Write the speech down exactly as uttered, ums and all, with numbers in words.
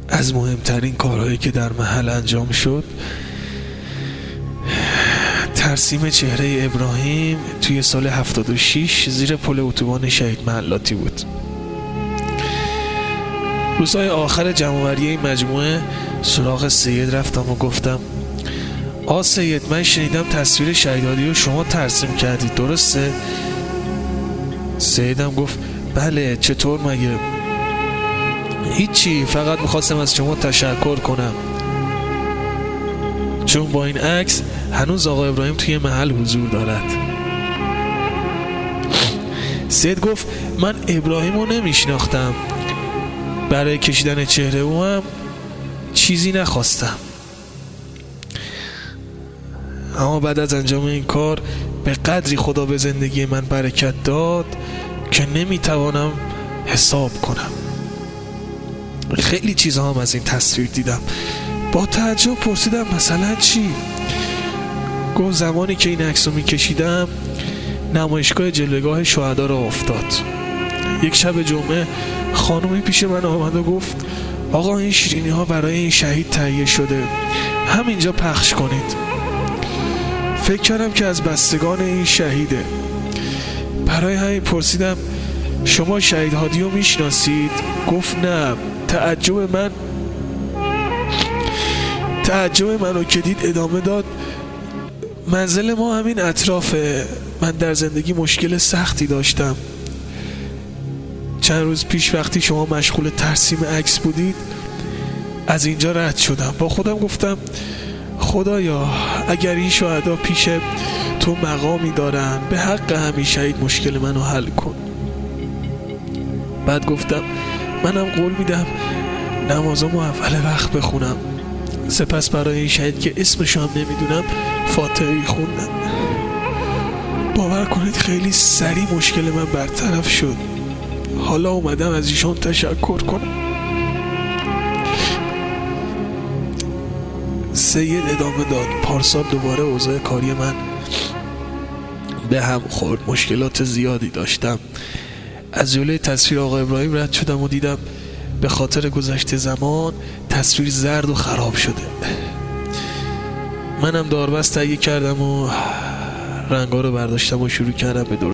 از مهمترین کارهایی که در محل انجام شد ترسیم چهره ابراهیم توی سال هفتاد و شش زیر پل اتوبان شهید محلاتی بود. روزهای آخر جمع‌آوری این مجموعه سراغ سید رفتم و گفتم آ سید، من شنیدم تصویر شهیدادی رو شما ترسیم کردید، درسته؟ سیدم گفت بله، چطور مگه؟ هیچی، فقط میخواستم از شما تشکر کنم، چون با این عکس هنوز آقا ابراهیم توی محل حضور دارد. سید گفت من ابراهیم رو نمیشناختم، برای کشیدن چهره او هم چیزی نخواستم، اما بعد از انجام این کار به قدری خدا به زندگی من برکت داد که نمیتوانم حساب کنم. خیلی چیزها هم از این تصویر دیدم. با تعجب پرسیدم مثلا چی؟ گفت زمانی که این عکس رو میکشیدم نمایشگاه جلوگاه شهدا را افتاد. یک شب جمعه خانومی پیش من آمد و گفت آقا این شیرینی ها برای این شهید تهیه شده، همینجا پخش کنید. فکر کردم که از بستگان این شهیده، برای همین پرسیدم شما شهید هادی رو میشناسید؟ گفت نه. تعجب من تعجب منو که دید ادامه داد منزل ما همین اطرافه، من در زندگی مشکل سختی داشتم، چند روز پیش وقتی شما مشغول ترسیم عکس بودید از اینجا رد شدم. با خودم گفتم خدایا اگر این شهدا پیش تو مقامی دارن به حق همین شهید مشکل منو حل کن. بعد گفتم منم قول میدم نمازامو اول وقت بخونم، سپس برای این شهید که اسمشو هم نمیدونم فاتحه خوندم. باور کنید خیلی سریع مشکل من برطرف شد. حالا اومدم از ایشان تشکر کنم. سید ادامه داد پارسال دوباره اوضاع کاری من به هم خورد، مشکلات زیادی داشتم. از جلوی تصویر آقا ابراهیم رد شدم و دیدم به خاطر گذشت زمان تصویر زرد و خراب شده. منم داربست تهیه کردم و رنگا رو برداشتم و شروع کردم به